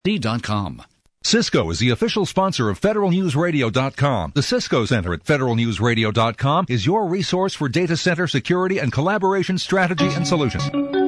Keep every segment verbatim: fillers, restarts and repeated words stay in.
D dot com. Cisco is the official sponsor of Federal News Radio dot com. The Cisco Center at Federal News Radio dot com is your resource for data center security and collaboration strategy and solutions.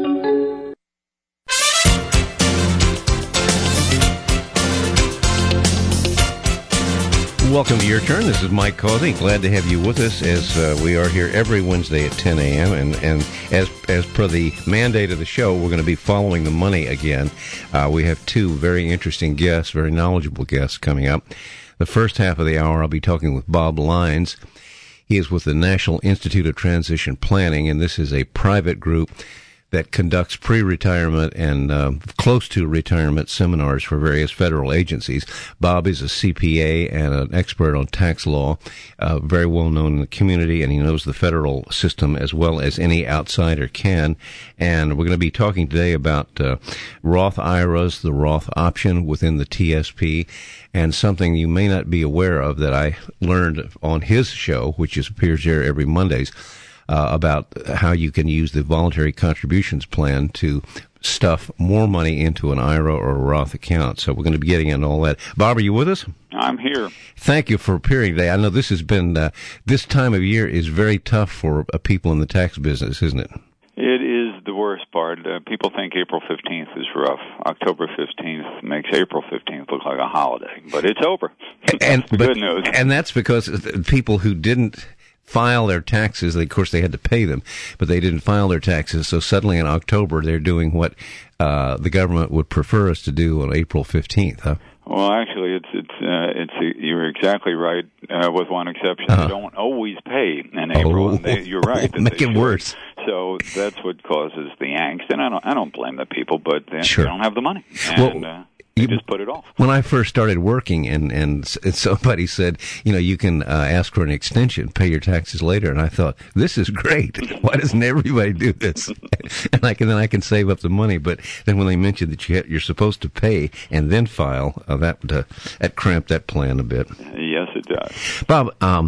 Welcome to Your Turn. This is Mike Causey. Glad to have you with us as uh, we are here every Wednesday at ten a.m. And, and as as per the mandate of the show, we're going to be following the money again. Uh, we have two very interesting guests, very knowledgeable guests coming up. The first half of the hour, I'll be talking with Bob Lines. He is with the National Institute of Transition Planning, and this is a private group that conducts pre-retirement and uh, close to retirement seminars for various federal agencies. Bob is a C P A and an expert on tax law, uh, very well known in the community, and he knows the federal system as well as any outsider can. And we're going to be talking today about uh, Roth I R As, the Roth option within the T S P, and something you may not be aware of that I learned on his show, which is, appears here every Mondays, Uh, about how you can use the voluntary contributions plan to stuff more money into an I R A or a Roth account. So we're going to be getting into all that. Bob, are you with us? I'm here. Thank you for appearing today. I know this has been, uh, this time of year is very tough for uh, people in the tax business, isn't it? It is the worst part. Uh, people think April fifteenth is rough. October fifteenth makes April fifteenth look like a holiday, but it's over. And, that's the but, good news. And that's because people who didn't file their taxes, of course they had to pay them, but they didn't file their taxes, so suddenly in October they're doing what uh, the government would prefer us to do on April fifteenth, huh? Well, actually, it's it's uh, it's you're exactly right, uh, with one exception. Uh-huh. They don't always pay in April. Oh, and they, you're right. oh, make it should. worse. So that's what causes the angst, and I don't I don't blame the people, but they, sure. they don't have the money, and well, uh, they you, just put it off. When I first started working, and and somebody said, you know, you can uh, ask for an extension, pay your taxes later, and I thought, this is great. Why doesn't everybody do this? And I can then I can save up the money. But then when they mentioned that you had, you're supposed to pay and then file, uh, that uh, that cramped that plan a bit. Yes, it does. Bob, um,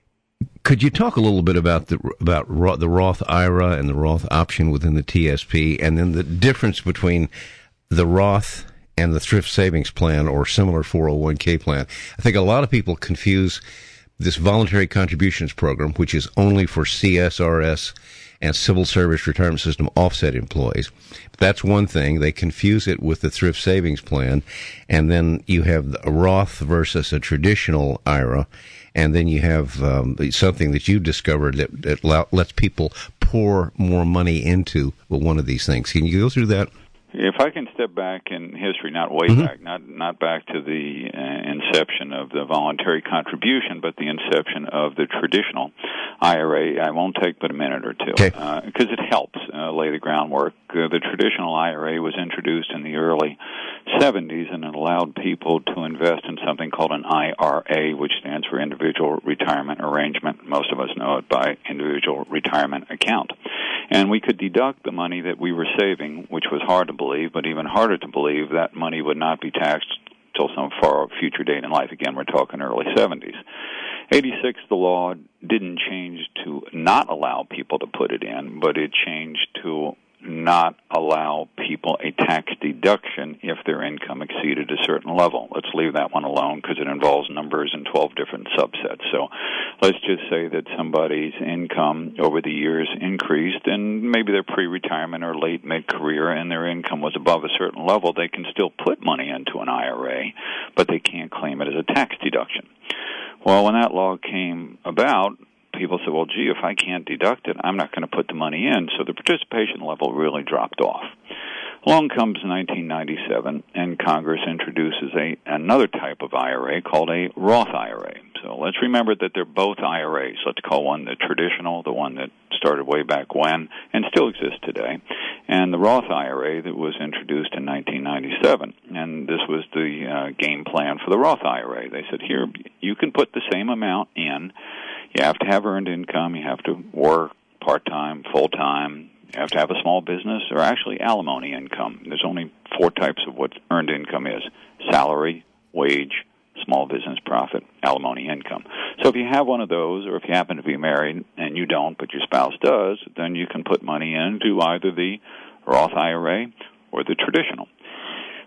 could you talk a little bit about the about Ro- the Roth I R A and the Roth option within the T S P, and then the difference between the Roth and the thrift savings plan or similar four oh one k plan? I think a lot of people confuse this voluntary contributions program, which is only for C S R S and civil service retirement system offset employees. That's one thing. They confuse it with the thrift savings plan. And then you have a Roth versus a traditional I R A. And then you have um, something that you discovered that, that lets people pour more money into one of these things. Can you go through that? If I can step back in history, not way mm-hmm. back, not not back to the uh, inception of the voluntary contribution, but the inception of the traditional I R A, I won't take but a minute or two, because okay. uh, it helps uh, lay the groundwork. Uh, the traditional I R A was introduced in the early seventies, and it allowed people to invest in something called an I R A, which stands for Individual Retirement Arrangement. Most of us know it by Individual Retirement Account. And we could deduct the money that we were saving, which was hard to believe, but even harder to believe that money would not be taxed till some far future date in life. Again, we're talking early seventies. eighty-six, the law didn't change to not allow people to put it in, but it changed to not allow people a tax deduction if their income exceeded a certain level. Let's leave that one alone because it involves numbers and twelve different subsets. So let's just say that somebody's income over the years increased, and maybe they're pre-retirement or late mid-career, and their income was above a certain level. They can still put money into an I R A, but they can't claim it as a tax deduction. Well, when that law came about, people said, well, gee, if I can't deduct it, I'm not going to put the money in. So the participation level really dropped off. Along comes nineteen ninety-seven, and Congress introduces a another type of I R A called a Roth I R A. So let's remember that they're both I R As. Let's call one the traditional, the one that started way back when and still exists today, and the Roth I R A that was introduced in nineteen ninety-seven. And this was the uh, game plan for the Roth I R A. They said, here, you can put the same amount in. You have to have earned income. You have to work part-time, full-time. You have to have a small business or actually alimony income. There's only four types of what earned income is: salary, wage, small business profit, alimony income. So if you have one of those, or if you happen to be married and you don't, but your spouse does, then you can put money into either the Roth I R A or the traditional.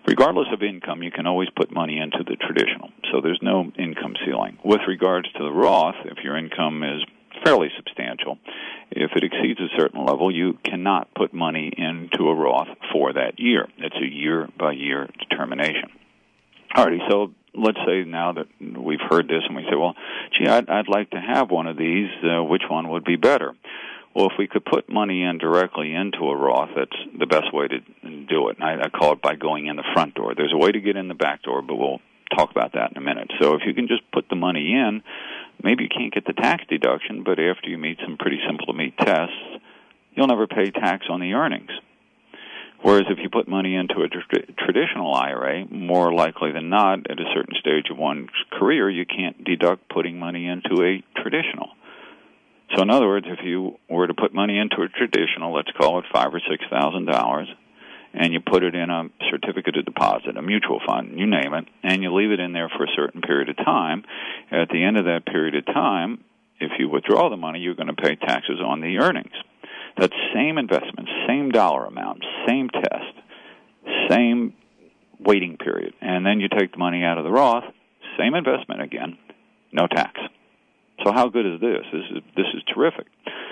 Regardless of income, you can always put money into the traditional, so there's no income ceiling. With regards to the Roth, if your income is fairly substantial, if it exceeds a certain level, you cannot put money into a Roth for that year. It's a year-by-year determination. Alrighty, so let's say now that we've heard this and we say, well, gee, I'd, I'd like to have one of these. Uh, which one would be better? Well, if we could put money in directly into a Roth, that's the best way to do it. And I, I call it by going in the front door. There's a way to get in the back door, but we'll talk about that in a minute. So if you can just put the money in, maybe you can't get the tax deduction, but after you meet some pretty simple-to-meet tests, you'll never pay tax on the earnings. Whereas if you put money into a tr- traditional I R A, more likely than not, at a certain stage of one's career, you can't deduct putting money into a traditional. So in other words, if you were to put money into a traditional, let's call it five or six thousand dollars, and you put it in a certificate of deposit, a mutual fund, you name it, and you leave it in there for a certain period of time, at the end of that period of time, if you withdraw the money, you're going to pay taxes on the earnings. That same investment, same dollar amount, same test, same waiting period, and then you take the money out of the Roth, same investment again, no tax. So how good is this? This is this is terrific.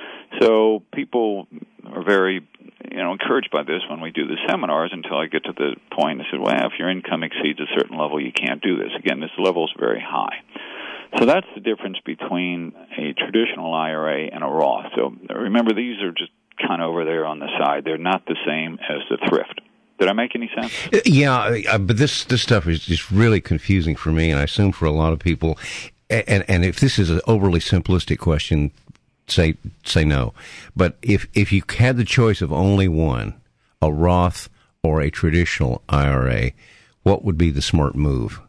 So people are very, you know, encouraged by this when we do the seminars until I get to the point and said, well, if your income exceeds a certain level, you can't do this. Again, this level is very high. So that's the difference between a traditional I R A and a Roth. So remember, these are just kind of over there on the side. They're not the same as the thrift. Did I make any sense? Yeah, but this this stuff is just really confusing for me, and I assume for a lot of people. And and if this is an overly simplistic question, say say no. But if if you had the choice of only one, a Roth or a traditional I R A, what would be the smart move?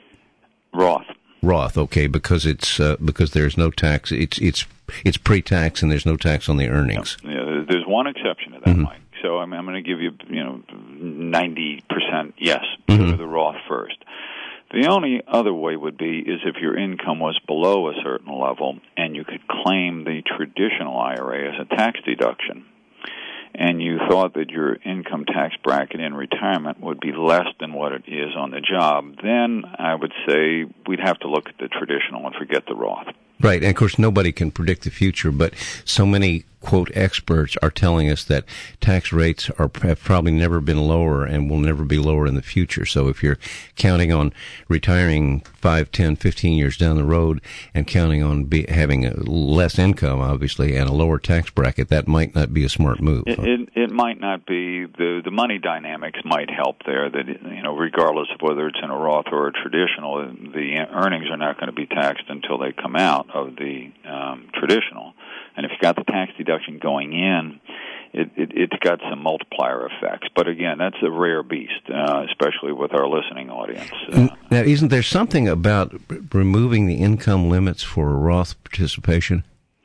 Roth. Roth, okay, because it's uh, because there's no tax. It's it's it's pre-tax and there's no tax on the earnings. Yeah, yeah, there's one exception to that, mm-hmm. Mike. So I'm I'm going to give you you know ninety percent yes. Mm-hmm. Go to the Roth first. The only other way would be is if your income was below a certain level and you could claim the traditional I R A as a tax deduction, and you thought that your income tax bracket in retirement would be less than what it is on the job, then I would say we'd have to look at the traditional and forget the Roth. Right, and of course nobody can predict the future, but so many, quote, experts are telling us that tax rates are have probably never been lower and will never be lower in the future. So if you're counting on retiring five, ten, fifteen years down the road and counting on be, having a less income, obviously, and a lower tax bracket, that might not be a smart move. It, it, it might not be. The, the money dynamics might help there, that, you know, regardless of whether it's in a Roth or a traditional, the earnings are not going to be taxed until they come out of the um, traditional. And if you got the tax deduction going in, it, it, it's got some multiplier effects. But again, that's a rare beast, uh, especially with our listening audience. Uh, now, isn't there something about removing the income limits for a Roth participation?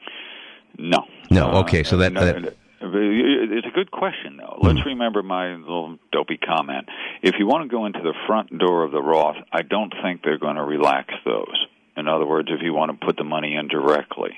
No. No, okay, so that... Uh, no, that it's a good question, though. Let's mm-hmm. remember my little dopey comment. If you want to go into the front door of the Roth, I don't think they're going to relax those. In other words, if you want to put the money in directly,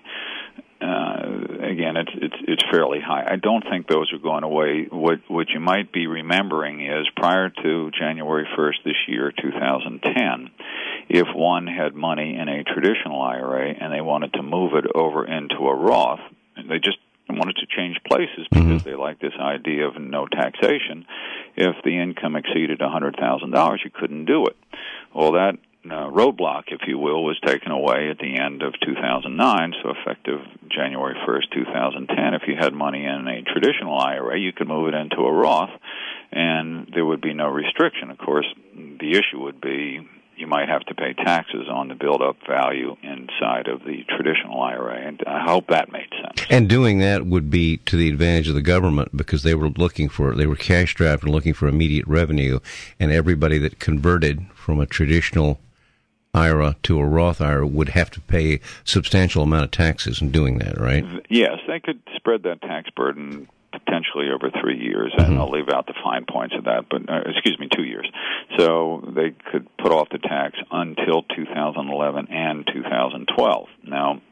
uh, again, it's it's it's fairly high. I don't think those are going away. What what you might be remembering is prior to January first this year, two thousand ten, if one had money in a traditional I R A and they wanted to move it over into a Roth, and they just wanted to change places because mm-hmm. they like this idea of no taxation. If the income exceeded one hundred thousand dollars, you couldn't do it. Well, that Uh, roadblock, if you will, was taken away at the end of two thousand nine, so effective January first, two thousand ten. If you had money in a traditional I R A, you could move it into a Roth, and there would be no restriction. Of course, the issue would be you might have to pay taxes on the build-up value inside of the traditional I R A, and I hope that made sense. And doing that would be to the advantage of the government because they were looking for, they were cash-strapped and looking for immediate revenue, and everybody that converted from a traditional I R A to a Roth I R A would have to pay a substantial amount of taxes in doing that, right? Yes, they could spread that tax burden potentially over three years, mm-hmm. and I'll leave out the fine points of that, but uh, excuse me, two years. So they could put off the tax until two thousand eleven and two thousand twelve. Now,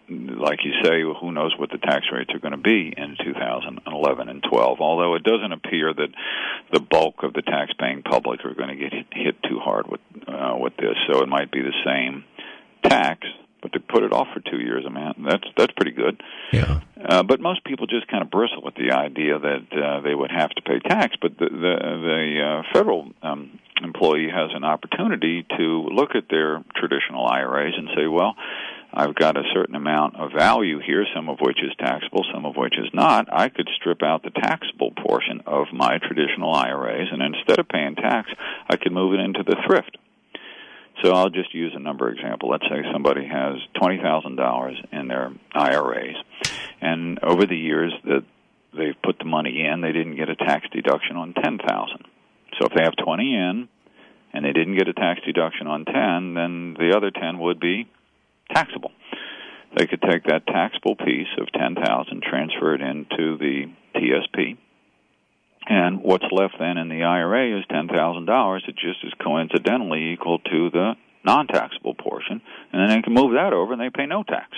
like you say, who knows what the tax rates are going to be in two thousand eleven and twelve, although it doesn't appear that the bulk of the tax-paying public are going to get hit, hit too hard with uh, with this. So it might be the same tax, but to put it off for two years, I mean, that's that's pretty good. Yeah. Uh, but most people just kind of bristle with the idea that uh, they would have to pay tax. But the the, the uh, federal um, employee has an opportunity to look at their traditional I R As and say, well, I've got a certain amount of value here, some of which is taxable, some of which is not. I could strip out the taxable portion of my traditional I R As, and instead of paying tax, I could move it into the thrift. So I'll just use a number example. Let's say somebody has twenty thousand dollars in their I R As, and over the years that they've put the money in, they didn't get a tax deduction on ten thousand dollars. So if they have twenty in and they didn't get a tax deduction on ten, then the other ten would be taxable. They could take that taxable piece of ten thousand dollars, transfer it into the T S P, and what's left then in the I R A is ten thousand dollars. It just is coincidentally equal to the non-taxable portion, and then they can move that over and they pay no tax.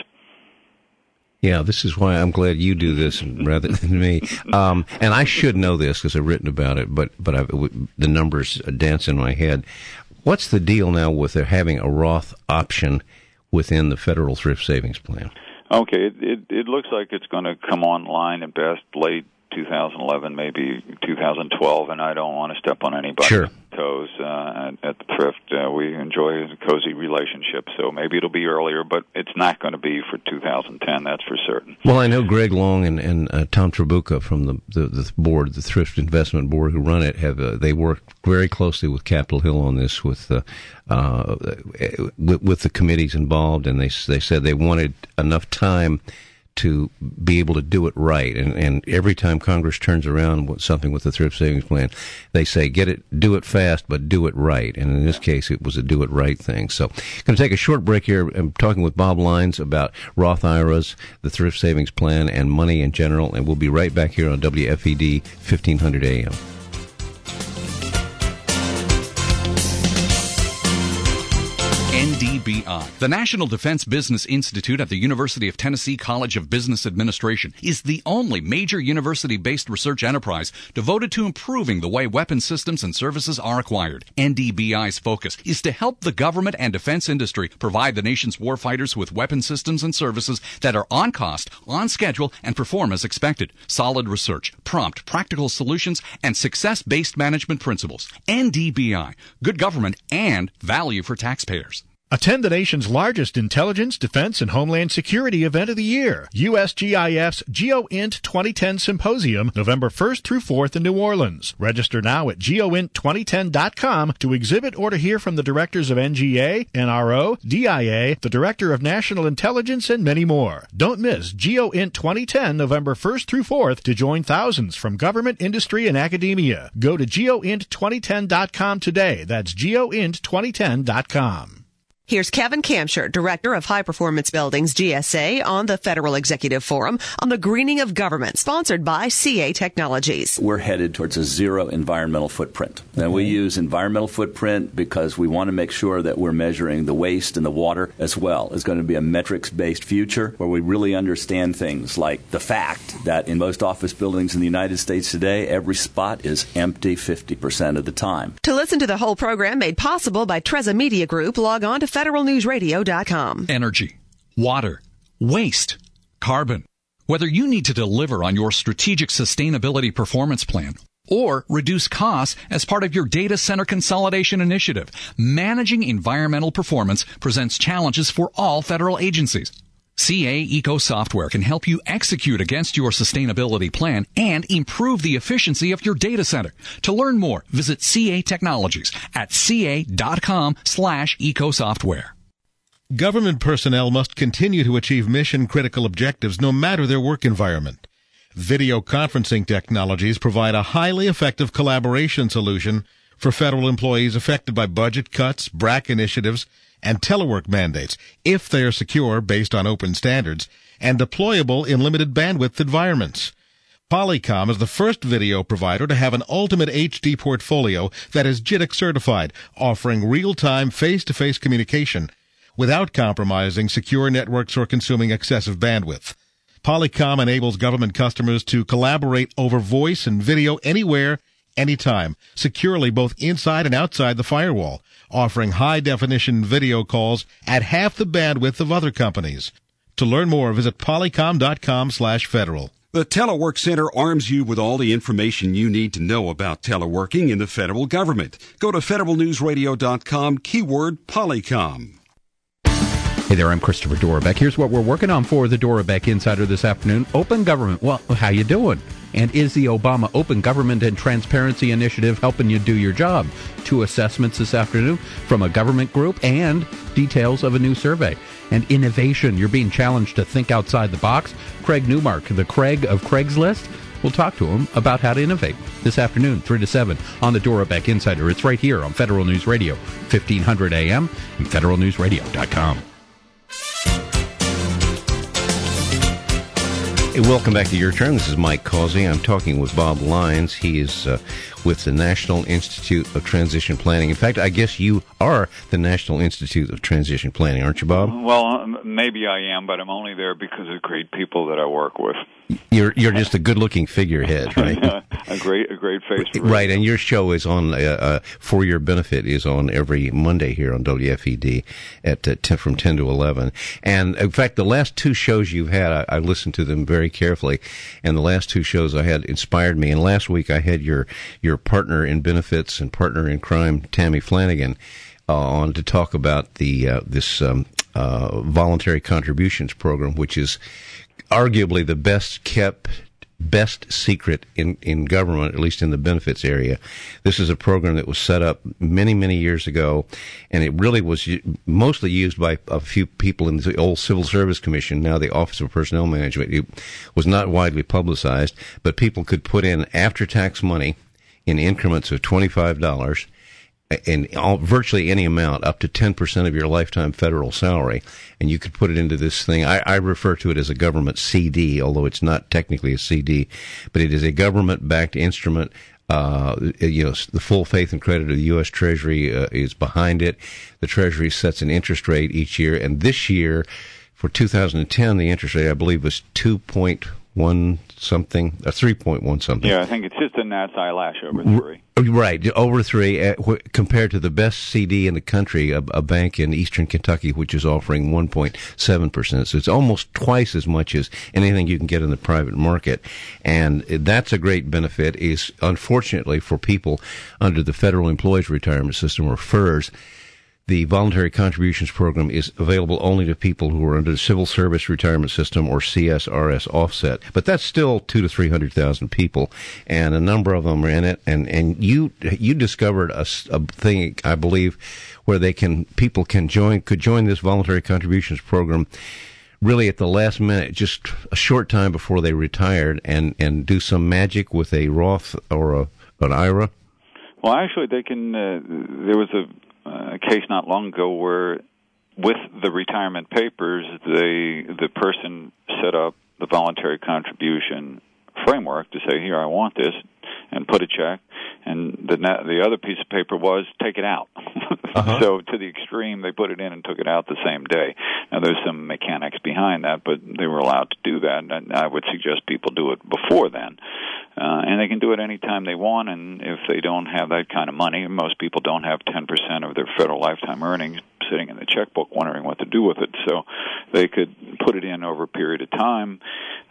Yeah, this is why I'm glad you do this rather than me. Um, and I should know this because I've written about it, but but I've, the numbers dance in my head. What's the deal now with there having a Roth option within the federal thrift savings plan? Okay, it, it, it looks like it's going to come online at best late two thousand eleven, maybe two thousand twelve, and I don't want to step on anybody's sure. toes uh, at, at the thrift. Uh, we enjoy a cozy relationship, so maybe it'll be earlier, but it's not going to be for two thousand ten, that's for certain. Well, I know Greg Long and, and uh, Tom Trabucca from the, the, the board, the Thrift Investment Board who run it, have uh, they work very closely with Capitol Hill on this, with uh, uh, with, with the committees involved, and they they said they wanted enough time to be able to do it right. And, and every time Congress turns around with something with the thrift savings plan, they say, get it, do it fast, but do it right. And in this case, it was a do it right thing. So going to take a short break here. I'm talking with Bob Lines about Roth I R As, the thrift savings plan, and money in general. And we'll be right back here on W F E D fifteen hundred A M. N D B I. The National Defense Business Institute at the University of Tennessee College of Business Administration is the only major university-based research enterprise devoted to improving the way weapon systems and services are acquired. N D B I's focus is to help the government and defense industry provide the nation's warfighters with weapon systems and services that are on cost, on schedule, and perform as expected. Solid research, prompt, practical solutions, and success-based management principles. N D B I. Good government and value for taxpayers. Attend the nation's largest intelligence, defense, and homeland security event of the year, U S G I F's GeoInt twenty ten Symposium, November first through fourth in New Orleans. Register now at geoint twenty ten dot com to exhibit or to hear from the directors of N G A, N R O, D I A, the Director of National Intelligence, and many more. Don't miss GeoInt twenty ten, November first through fourth, to join thousands from government, industry, and academia. Go to geoint twenty ten dot com today. That's geoint twenty ten dot com. Here's Kevin Kamsher, Director of High Performance Buildings, G S A, on the Federal Executive Forum on the greening of government, sponsored by C A Technologies. We're headed towards a zero environmental footprint. Okay. And we use environmental footprint because we want to make sure that we're measuring the waste and the water as well. It's going to be a metrics-based future where we really understand things like the fact that in most office buildings in the United States today, every spot is empty fifty percent of the time. To listen to the whole program made possible by Treza Media Group, log on to federal news radio dot com. Energy, water, waste, carbon. Whether you need to deliver on your strategic sustainability performance plan or reduce costs as part of your data center consolidation initiative, managing environmental performance presents challenges for all federal agencies. C A Eco Software can help you execute against your sustainability plan and improve the efficiency of your data center. To learn more, visit C A Technologies at ca.com slash ecosoftware. Government personnel must continue to achieve mission-critical objectives no matter their work environment. Video conferencing technologies provide a highly effective collaboration solution for federal employees affected by budget cuts, B R A C initiatives, and telework mandates, if they are secure based on open standards and deployable in limited bandwidth environments. Polycom is the first video provider to have an ultimate H D portfolio that is J I T C certified, offering real-time face-to-face communication without compromising secure networks or consuming excessive bandwidth. Polycom enables government customers to collaborate over voice and video anywhere, anytime, securely both inside and outside the firewall, offering high-definition video calls at half the bandwidth of other companies. To learn more, visit polycom.com slash federal. The Telework Center arms you with all the information you need to know about teleworking in the federal government. Go to federal news radio dot com, keyword Polycom. Hey there, I'm Christopher Dorbeck. Here's what we're working on for the Dorbeck Insider this afternoon. Open government. Well, how you doing? And is the Obama Open Government and Transparency Initiative helping you do your job? Two assessments this afternoon from a government group and details of a new survey. And innovation. You're being challenged to think outside the box. Craig Newmark, the Craig of Craigslist. We'll talk to him about how to innovate this afternoon, three to seven, on the Dora Beck Insider. It's right here on Federal News Radio, fifteen hundred A M and federal news radio dot com. Hey, welcome back to Your Turn. This is Mike Causey. I'm talking with Bob Lyons. He is uh, with the National Institute of Transition Planning. In fact, I guess you are the National Institute of Transition Planning, aren't you, Bob? Well, maybe I am, but I'm only there because of great people that I work with. You're you're just a good-looking figurehead, right? a great a great face. For right, and your show is on uh, uh, for your benefit is on every Monday here on W F E D at uh, ten, from ten to eleven. And in fact, the last two shows you've had, I, I listened to them very carefully, and the last two shows I had inspired me. And last week I had your your partner in benefits and partner in crime, Tammy Flanagan, uh, on to talk about the uh, this um, uh, voluntary contributions program, which is arguably the best kept, best secret in, in government, at least in the benefits area. This is a program that was set up many, many years ago, and it really was mostly used by a few people in the old Civil Service Commission, now the Office of Personnel Management. It was not widely publicized, but people could put in after-tax money in increments of twenty-five dollars, in all, virtually any amount, up to ten percent of your lifetime federal salary, and you could put it into this thing. I, I refer to it as a government C D, although it's not technically a C D, but it is a government-backed instrument. Uh, you know, the full faith and credit of the U S Treasury uh, is behind it. The Treasury sets an interest rate each year, and this year, for two thousand ten, the interest rate, I believe, was two point one something, or three point one something. Yeah, I think it's just a gnat's eyelash over three. Right, over three, uh, wh- compared to the best C D in the country, a, a bank in eastern Kentucky, which is offering one point seven percent. So it's almost twice as much as anything you can get in the private market. And that's a great benefit, is unfortunately for people under the Federal Employees Retirement System, or FERS, the voluntary contributions program is available only to people who are under the Civil Service Retirement System or C S R S offset. But that's still two to three hundred thousand people, and a number of them are in it. And and you you discovered a, a thing, I believe, where they can people can join could join this voluntary contributions program really at the last minute, just a short time before they retired, and and do some magic with a Roth or a an I R A. Well, actually, they can. Uh, there was a. A case not long ago where, with the retirement papers, they the person set up the voluntary contribution framework to say, here, I want this, and put a check, and the the other piece of paper was, take it out. Uh-huh. So to the extreme, they put it in and took it out the same day. Now, there's some mechanics behind that, but they were allowed to do that, and I would suggest people do it before then. Uh, and they can do it any time they want, and if they don't have that kind of money, and most people don't have ten percent of their federal lifetime earnings sitting in the checkbook wondering what to do with it, so they could put it in over a period of time,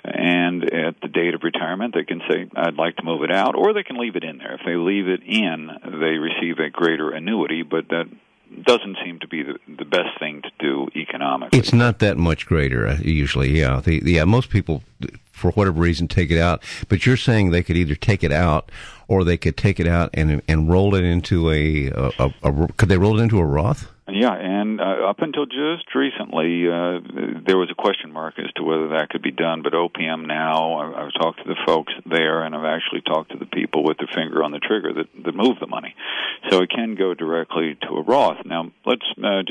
and at the date of retirement, they can say, I'd like to move it out, or they can leave it in there. If they leave it in, they receive a greater annuity, but that doesn't seem to be the, the best thing to do economically. It's not that much greater, uh, usually, yeah. The, the, yeah, most people, for whatever reason, take it out, but you're saying they could either take it out or they could take it out and and roll it into a, a, a, a could they roll it into a Roth? Yeah, and uh, up until just recently, uh, there was a question mark as to whether that could be done, but O P M now, I, I've talked to the folks there, and I've actually talked to the people with their finger on the trigger that, that move the money. So it can go directly to a Roth. Now, let's uh, just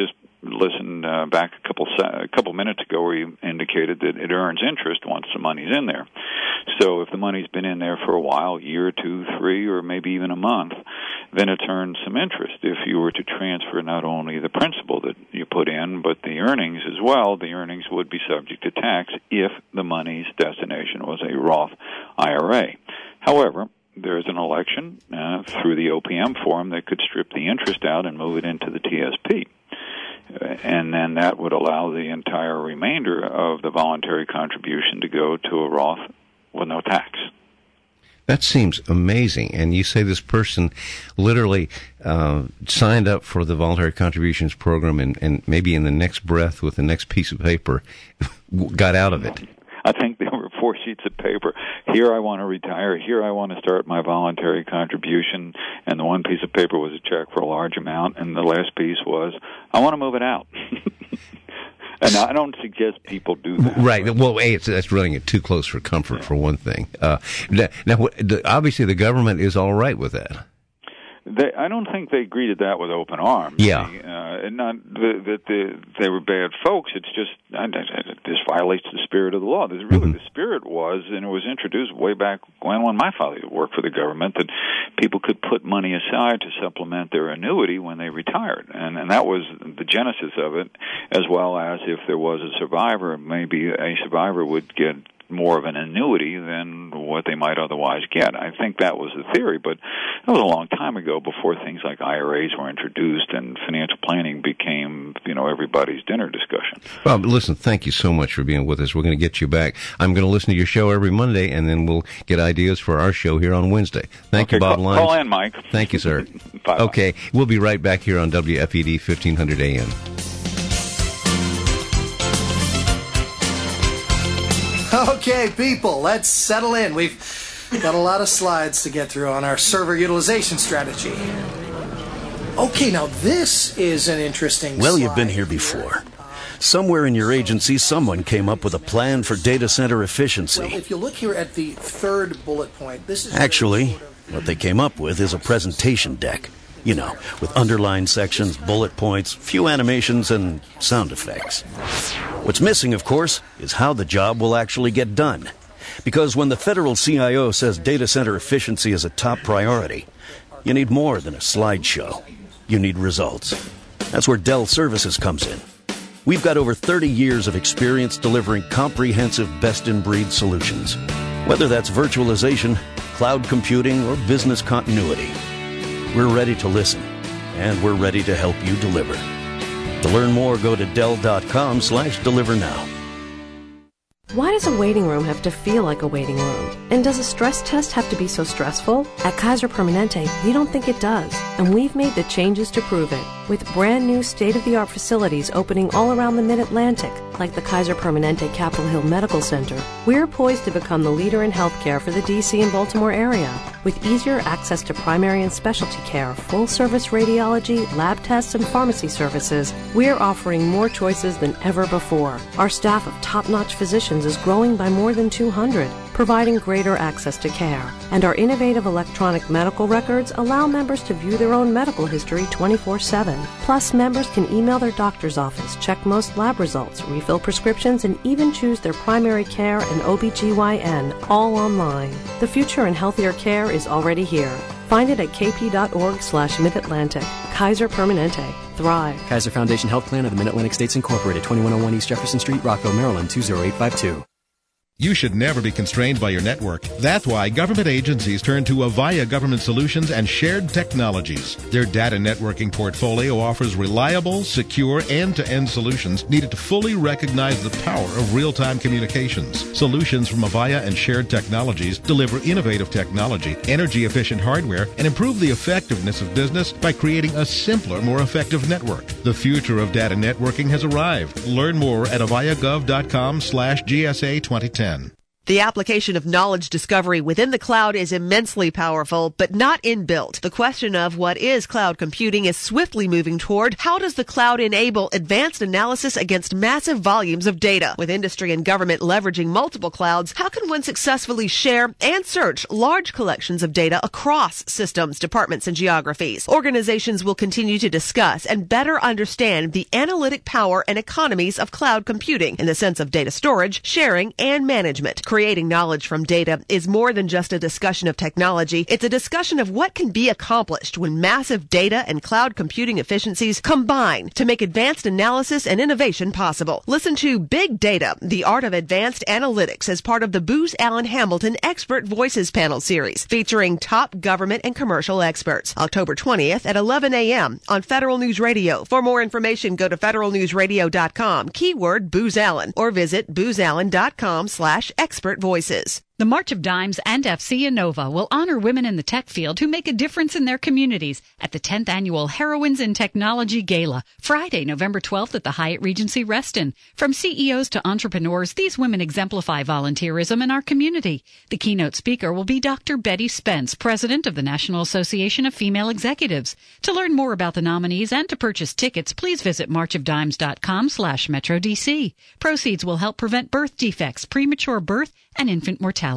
listened uh, back a couple a couple minutes ago where you indicated that it earns interest once the money's in there. So if the money's been in there for a while, year, two, three, or maybe even a month, then it's earned some interest. If you were to transfer not only the principal that you put in, but the earnings as well, the earnings would be subject to tax if the money's destination was a Roth I R A. However, there's an election uh, through the O P M form that could strip the interest out and move it into the T S P. Uh, and then that would allow the entire remainder of the voluntary contribution to go to a Roth with no tax. That seems amazing. And you say this person literally uh, signed up for the voluntary contributions program and, and maybe in the next breath with the next piece of paper got out of it. I think there were four sheets of paper. Here I want to retire. Here I want to start my voluntary contribution. And the one piece of paper was a check for a large amount. And the last piece was, I want to move it out. And I don't suggest people do that. Right. Well, A, it's, that's running it too close for comfort, yeah. for one thing. Uh, now, now, obviously, the government is all right with that. They, I don't think they greeted that with open arms. Yeah. They, uh, and not that the, the, they were bad folks. It's just, uh, this violates the spirit of the law. This really, mm-hmm. the spirit was, and it was introduced way back when, when my father worked for the government, that people could put money aside to supplement their annuity when they retired. And, and that was the genesis of it, as well as if there was a survivor, maybe a survivor would get more of an annuity than what they might otherwise get. I think that was the theory, but that was a long time ago before things like I R As were introduced and financial planning became, you know, everybody's dinner discussion. Bob, listen, thank you so much for being with us. We're going to get you back. I'm going to listen to your show every Monday, and then we'll get ideas for our show here on Wednesday. Thank okay, you, Bob call, Lyons. Call in, Mike. Thank you, sir. Bye. Okay, we'll be right back here on W F E D fifteen hundred A M. Okay, people, let's settle in. We've got a lot of slides to get through on our server utilization strategy. Okay, now this is an interesting Well, slide. You've been here before. Somewhere in your agency, someone came up with a plan for data center efficiency. Well, if you look here at the third bullet point, this is... Actually, sort of... what they came up with is a presentation deck. You know, with underlined sections, bullet points, few animations, and sound effects. What's missing, of course, is how the job will actually get done. Because when the federal C I O says data center efficiency is a top priority, you need more than a slideshow. You need results. That's where Dell Services comes in. We've got over thirty years of experience delivering comprehensive best-in-breed solutions. Whether that's virtualization, cloud computing, or business continuity. We're ready to listen, and we're ready to help you deliver. To learn more, go to Dell.com slash deliver now. Why does a waiting room have to feel like a waiting room? And does a stress test have to be so stressful? At Kaiser Permanente, we don't think it does, and we've made the changes to prove it. With brand new state-of-the-art facilities opening all around the Mid-Atlantic, like the Kaiser Permanente Capitol Hill Medical Center, we're poised to become the leader in healthcare for the D C and Baltimore area. With easier access to primary and specialty care, full-service radiology, lab tests, and pharmacy services, we're offering more choices than ever before. Our staff of top-notch physicians is growing by more than two hundred, providing greater access to care. And our innovative electronic medical records allow members to view their own medical history twenty-four seven. Plus, members can email their doctor's office, check most lab results, refill prescriptions, and even choose their primary care and O B G Y N, all online. The future in healthier care is already here. Find it at kp.org slash Mid-Atlantic. Kaiser Permanente. Thrive. Kaiser Foundation Health Plan of the Mid-Atlantic States Incorporated, twenty-one oh one East Jefferson Street, Rockville, Maryland, two oh eight five two. You should never be constrained by your network. That's why government agencies turn to Avaya Government Solutions and Shared Technologies. Their data networking portfolio offers reliable, secure, end-to-end solutions needed to fully recognize the power of real-time communications. Solutions from Avaya and Shared Technologies deliver innovative technology, energy-efficient hardware, and improve the effectiveness of business by creating a simpler, more effective network. The future of data networking has arrived. Learn more at avayagov.com slash GSA 2010. The application of knowledge discovery within the cloud is immensely powerful, but not inbuilt. The question of what is cloud computing is swiftly moving toward how does the cloud enable advanced analysis against massive volumes of data? With industry and government leveraging multiple clouds, how can one successfully share and search large collections of data across systems, departments, and geographies? Organizations will continue to discuss and better understand the analytic power and economies of cloud computing in the sense of data storage, sharing, and management. Creating knowledge from data is more than just a discussion of technology. It's a discussion of what can be accomplished when massive data and cloud computing efficiencies combine to make advanced analysis and innovation possible. Listen to Big Data, The Art of Advanced Analytics as part of the Booz Allen Hamilton Expert Voices panel series featuring top government and commercial experts. October twentieth at eleven a.m. on Federal News Radio. For more information, go to federal news radio dot com, keyword Booz Allen, or visit booz allen dot com slash expert voices. The March of Dimes and F C Innova will honor women in the tech field who make a difference in their communities at the tenth Annual Heroines in Technology Gala, Friday, November twelfth at the Hyatt Regency Reston. From C E Os to entrepreneurs, these women exemplify volunteerism in our community. The keynote speaker will be Doctor Betty Spence, president of the National Association of Female Executives. To learn more about the nominees and to purchase tickets, please visit march of dimes dot com slash metro D C. Proceeds will help prevent birth defects, premature birth, and infant mortality.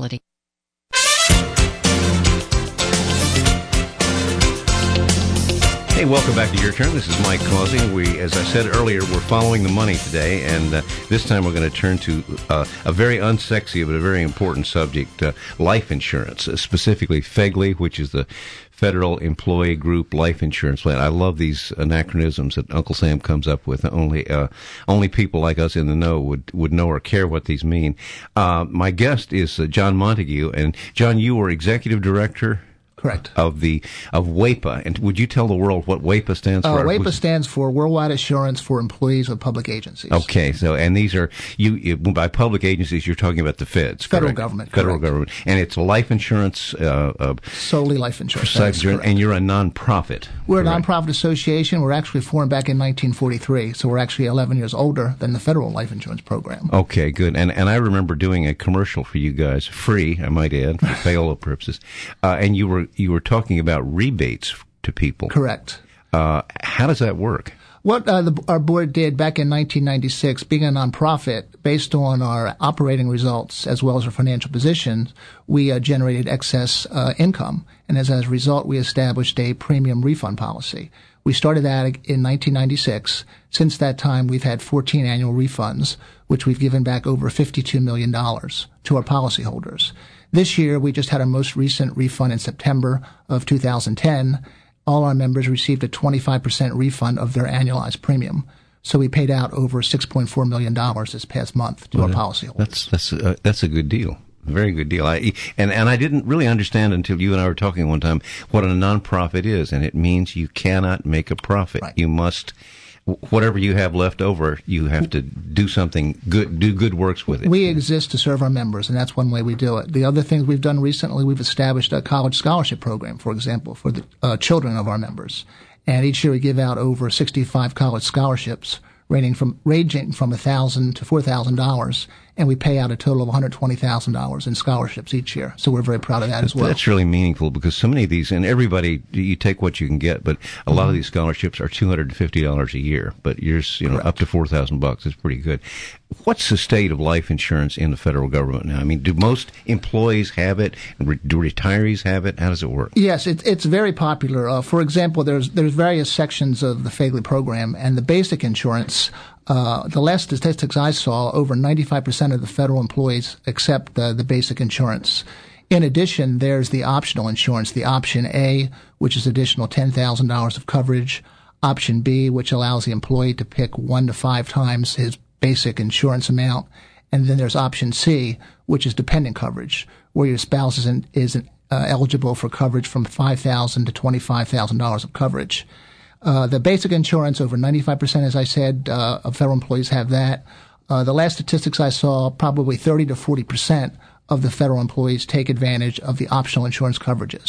Hey, welcome back to Your Turn. This is Mike Causey. We, as I said earlier, we're following the money today, and uh, this time we're going to turn to uh, a very unsexy but a very important subject, uh, life insurance, uh, specifically F E G L I, which is the Federal Employee Group Life Insurance Plan. I love these anachronisms that Uncle Sam comes up with. Only uh, only people like us in the know would, would know or care what these mean. Uh, my guest is uh, John Montague, and John, you were executive director. Correct. Of the of WAEPA. And would you tell the world what WAEPA stands for? Uh, WAEPA stands for Worldwide Assurance for Employees of Public Agencies. Okay, so and these are you, you by public agencies you're talking about the feds, federal correct? government, federal correct. government, and it's life insurance, uh, uh, solely life insurance. Besides, and you're a nonprofit. We're correct? a nonprofit association. We're actually formed back in nineteen forty-three, so we're actually eleven years older than the federal life insurance program. Okay, good. And and I remember doing a commercial for you guys, free, I might add, for payola purposes, uh, and you were you were talking about about rebates to people. Correct. Uh, how does that work? What uh, the, our board did back in nineteen ninety-six, being a nonprofit, based on our operating results as well as our financial position, we uh, generated excess uh, income. And as, as a result, we established a premium refund policy. We started that in nineteen ninety-six. Since that time, we've had fourteen annual refunds, which we've given back over fifty-two million dollars to our policyholders. This year, we just had our most recent refund in September of two thousand ten. All our members received a twenty-five percent refund of their annualized premium. So we paid out over six point four million dollars this past month to well, our policyholders. That's that's a, that's a good deal. Very good deal. I, and, and I didn't really understand until you and I were talking one time what a nonprofit is, and it means you cannot make a profit. Right. You must, whatever you have left over, you have to do something good, do good works with it. We exist to serve our members, and that's one way we do it. The other things we've done recently, we've established a college scholarship program, for example, for the uh, children of our members. And each year we give out over sixty-five college scholarships, ranging from ranging from one thousand dollars to four thousand dollars, and we pay out a total of one hundred twenty thousand dollars in scholarships each year. So we're very proud of that as well. That's really meaningful because so many of these, and everybody, you take what you can get, but a lot mm-hmm. of these scholarships are two hundred fifty dollars a year, but yours, you know, Correct. Up to four thousand bucks is pretty good. What's the state of life insurance in the federal government now? I mean, do most employees have it? Do retirees have it? How does it work? Yes, it, it's very popular. Uh, for example, there's there's various sections of the F E G L I program, and the basic insurance, uh, the last statistics I saw, over ninety-five percent of the federal employees accept the, the basic insurance. In addition, there's the optional insurance, the option A, which is additional ten thousand dollars of coverage, option B, which allows the employee to pick one to five times his basic insurance amount, and then there's option C, which is dependent coverage, where your spouse is, in, is uh, eligible for coverage from five thousand dollars to twenty-five thousand dollars of coverage. Uh, the basic insurance, over ninety-five percent, as I said, uh, of federal employees have that. Uh, the last statistics I saw, probably thirty to forty percent of the federal employees take advantage of the optional insurance coverages.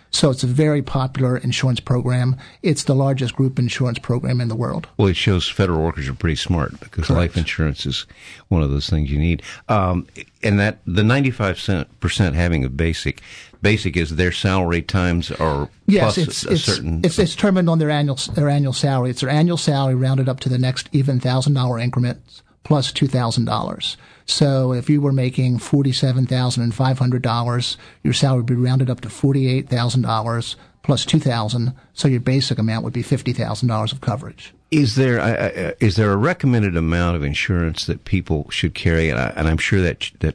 So it's a very popular insurance program. It's the largest group insurance program in the world. Well, it shows federal workers are pretty smart because Correct. life insurance is one of those things you need. Um, and that the ninety-five percent having a basic, basic is their salary times or yes, plus it's, a it's, certain. It's, it's determined on their annual their annual salary. It's their annual salary rounded up to the next even thousand dollar increments plus two thousand dollars. So if you were making forty-seven thousand five hundred dollars, your salary would be rounded up to forty-eight thousand dollars plus two thousand dollars, so your basic amount would be fifty thousand dollars of coverage. Is there uh, is there a recommended amount of insurance that people should carry? And, I, and I'm sure that that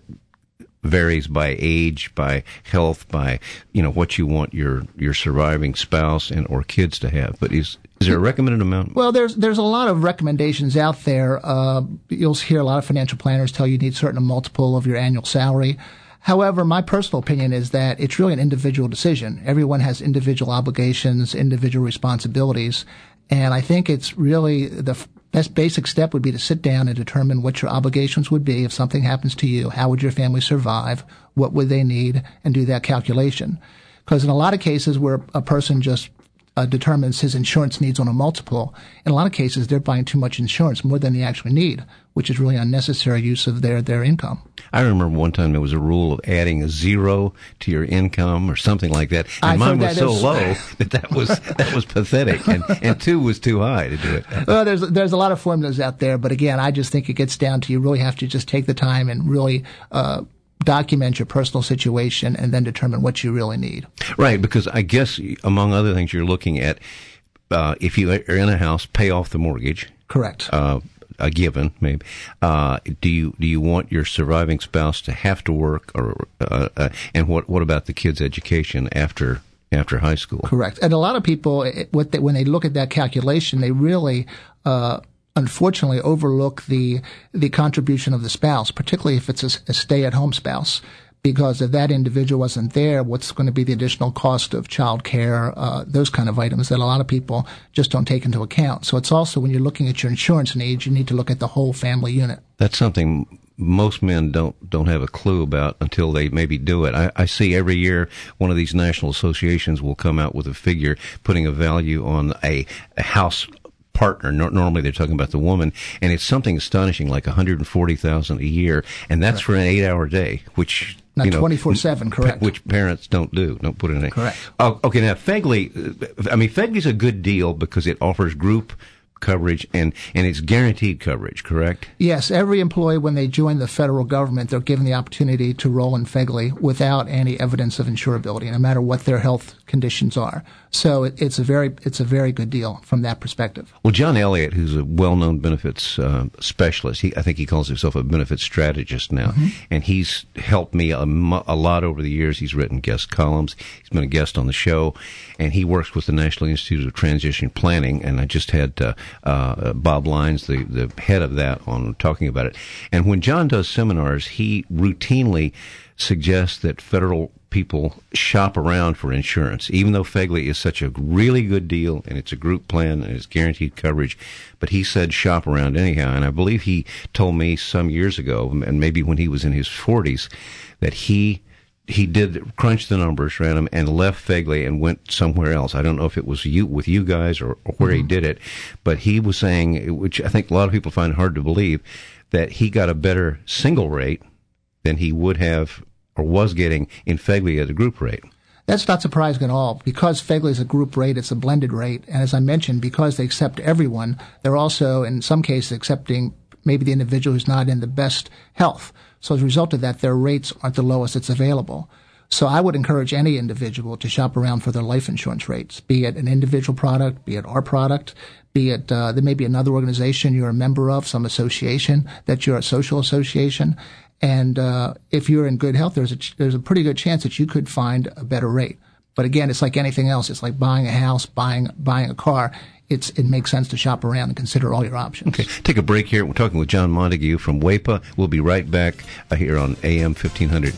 varies by age, by health, by you know what you want your your surviving spouse and or kids to have. But is is there a recommended amount? Well, there's there's a lot of recommendations out there. Uh, you'll hear a lot of financial planners tell you you need a certain multiple of your annual salary. However, my personal opinion is that it's really an individual decision. Everyone has individual obligations, individual responsibilities, and I think it's really the best basic step would be to sit down and determine what your obligations would be if something happens to you. How would your family survive? What would they need? And do that calculation. Because in a lot of cases where a person just uh, determines his insurance needs on a multiple, in a lot of cases they're buying too much insurance, more than they actually need, which is really unnecessary use of their, their income. I remember one time there was a rule of adding a zero to your income or something like that, and I've mine heard was that so is- low that that was that was pathetic, and, and two was too high to do it. Well, there's there's a lot of formulas out there, but again, I just think it gets down to you really have to just take the time and really uh, document your personal situation and then determine what you really need. Right, because I guess among other things you're looking at, uh, if you are in a house, pay off the mortgage. Correct. Uh, a given, maybe. Uh, do you do you want your surviving spouse to have to work, or uh, uh, and what what about the kids' education after after high school? Correct. And a lot of people, it, what they, when they look at that calculation, they really, uh, unfortunately, overlook the the contribution of the spouse, particularly if it's a, a stay-at-home spouse. Because if that individual wasn't there, what's going to be the additional cost of child care, uh, those kind of items that a lot of people just don't take into account. So it's also, when you're looking at your insurance needs, you need to look at the whole family unit. That's something most men don't don't have a clue about until they maybe do it. I, I see every year one of these national associations will come out with a figure putting a value on a, a house partner. No, normally they're talking about the woman, and it's something astonishing, like one hundred forty thousand dollars a year, and that's Correct. for an eight-hour day, which Not you know, twenty-four seven, correct. Which parents don't do. Don't put it in. Correct. Oh, okay, now Fegley, I mean, Fegley's a good deal because it offers group coverage and, and it's guaranteed coverage, correct? Yes, every employee, when they join the federal government, they're given the opportunity to roll in Fegley without any evidence of insurability, no matter what their health conditions are. So it, it's a very it's a very good deal from that perspective. Well, John Elliott, who's a well-known benefits uh, specialist, he, I think he calls himself a benefits strategist now, Mm-hmm. and he's helped me a, mu- a lot over the years. He's written guest columns. He's been a guest on the show, and he works with the National Institute of Transition Planning, and I just had uh, uh, Bob Lyons, the, the head of that, on talking about it. And when John does seminars, he routinely suggests that federal people shop around for insurance, even though Fegley is such a really good deal and it's a group plan and it's guaranteed coverage. But he said shop around anyhow. And I believe he told me some years ago, and maybe when he was in his forties, that he he did crunch the numbers, ran them, and left Fegley and went somewhere else. I don't know if it was you with you guys or, or where mm-hmm. he did it, but he was saying, which I think a lot of people find hard to believe, that he got a better single rate than he would have or was getting in Fegley at a group rate. That's not surprising at all. Because Fegley is a group rate, it's a blended rate. And as I mentioned, because they accept everyone, they're also, in some cases, accepting maybe the individual who's not in the best health. So as a result of that, their rates aren't the lowest that's available. So I would encourage any individual to shop around for their life insurance rates, be it an individual product, be it our product, be it uh, there may be another organization you're a member of, some association, that you're a social association. And uh, if you're in good health, there's a, there's a pretty good chance that you could find a better rate. But again, it's like anything else. It's like buying a house, buying buying a car. It's It makes sense to shop around and consider all your options. Okay, take a break here. We're talking with John Montague from W A P A. We'll be right back uh, here on A M fifteen hundred.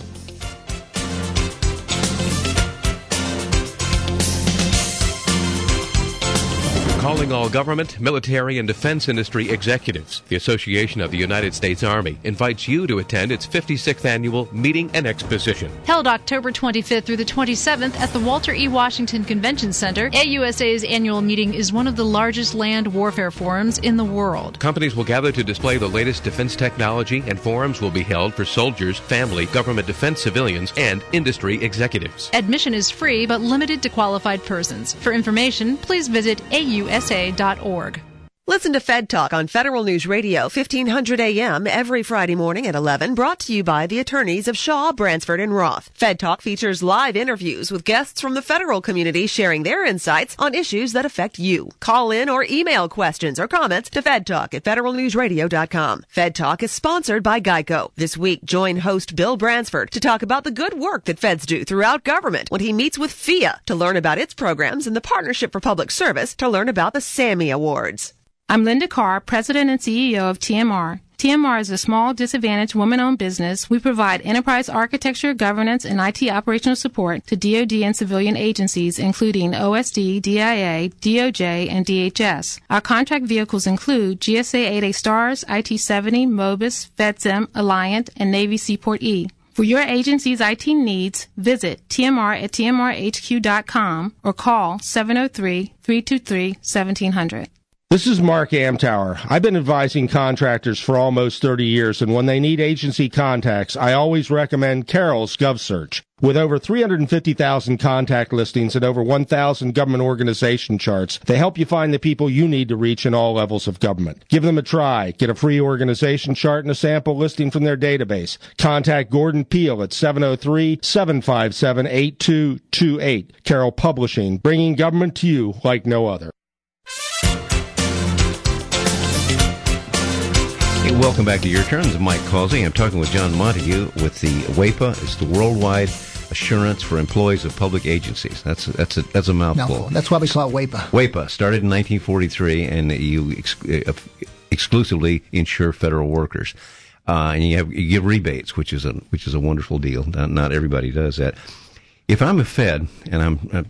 Call Calling all government, military, and defense industry executives. The Association of the United States Army invites you to attend its fifty-sixth annual meeting and exposition. Held October twenty-fifth through the twenty-seventh at the Walter E. Washington Convention Center, A U S A's annual meeting is one of the largest land warfare forums in the world. Companies will gather to display the latest defense technology, and forums will be held for soldiers, family, government defense civilians, and industry executives. Admission is free but limited to qualified persons. For information, please visit A U S A dot org. Listen to Fed Talk on Federal News Radio, fifteen hundred A M, every Friday morning at eleven, brought to you by the attorneys of Shaw, Bransford, and Roth. Fed Talk features live interviews with guests from the federal community sharing their insights on issues that affect you. Call in or email questions or comments to FedTalk at federal news radio dot com. Fed Talk is sponsored by Geico. This week, join host Bill Bransford to talk about the good work that feds do throughout government when he meets with F I A to learn about its programs and the Partnership for Public Service to learn about the SAMI Awards. I'm Linda Carr, President and C E O of T M R. T M R is a small, disadvantaged, woman-owned business. We provide enterprise architecture, governance, and I T operational support to D O D and civilian agencies, including O S D, D I A, D O J, and D H S. Our contract vehicles include G S A eight A STARS, I T seventy, MOBIS, FedSim, Alliant, and Navy Seaport E. For your agency's I T needs, visit T M R at T M R H Q dot com or call seven oh three, three two three, one seven zero zero. This is Mark Amtower. I've been advising contractors for almost thirty years, and when they need agency contacts, I always recommend Carroll's GovSearch. With over three hundred fifty thousand contact listings and over one thousand government organization charts, they help you find the people you need to reach in all levels of government. Give them a try. Get a free organization chart and a sample listing from their database. Contact Gordon Peel at seven oh three, seven five seven, eight two two eight. Carroll Publishing, bringing government to you like no other. Hey, welcome back to Your Turn. This is Mike Causey. I'm talking with John Montague with the WAEPA. It's the Worldwide Assurance for Employees of Public Agencies. That's a, that's a, that's a mouthful. No, that's why we call it WAEPA. WAEPA started in nineteen forty-three, and you ex- exclusively insure federal workers. Uh, and you, have, you give rebates, which is a which is a wonderful deal. Not, not everybody does that. If I'm a Fed and I'm uh,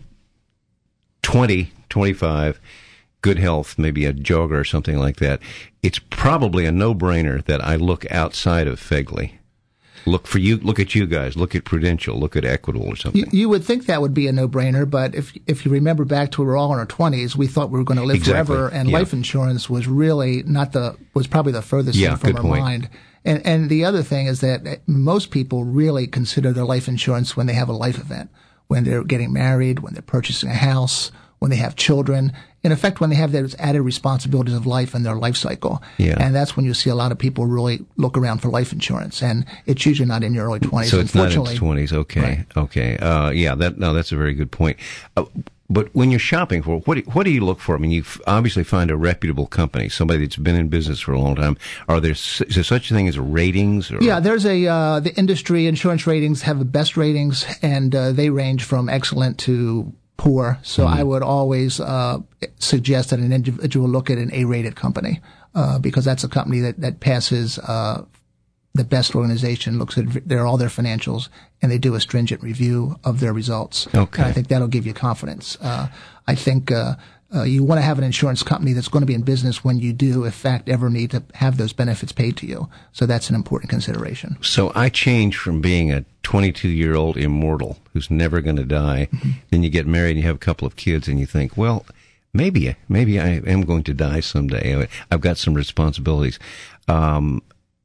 twenty, twenty-five, good health, maybe a jogger or something like that, it's probably a no-brainer that I look outside of F E G L I. Look for you. Look at you guys. Look at Prudential. Look at Equitable or something. You, you would think that would be a no-brainer, but if if you remember back to we were all in our twenties, we thought we were going to live exactly. forever, and yeah. life insurance was really not the was probably the furthest yeah, thing from good our point. mind. And and the other thing is that most people really consider their life insurance when they have a life event, when they're getting married, when they're purchasing a house, when they have children. In effect, when they have those added responsibilities of life in their life cycle. Yeah. And that's when you see a lot of people really look around for life insurance. And it's usually not in your early twenties. So it's not in the twenties. Okay. Right. Okay. Uh, yeah, that, no, that's a very good point. Uh, but when you're shopping for, what do, what do you look for? I mean, you obviously find a reputable company, somebody that's been in business for a long time. Are there, is there such a thing as ratings? Or? Yeah, there's a, uh, the industry insurance ratings have the best ratings, and uh, they range from excellent to poor. So mm-hmm. I would always uh, suggest that an individual look at an A-rated company uh, because that's a company that, that passes uh, the best organization, looks at their, all their financials, and they do a stringent review of their results. Okay. And I think that'll give you confidence. Uh, I think uh, uh, you want to have an insurance company that's going to be in business when you do, in fact, ever need to have those benefits paid to you. So that's an important consideration. So I changed from being a twenty-two-year-old immortal who's never going to die. Mm-hmm. Then you get married and you have a couple of kids and you think, well, maybe, maybe I am going to die someday. I've got some responsibilities. Um,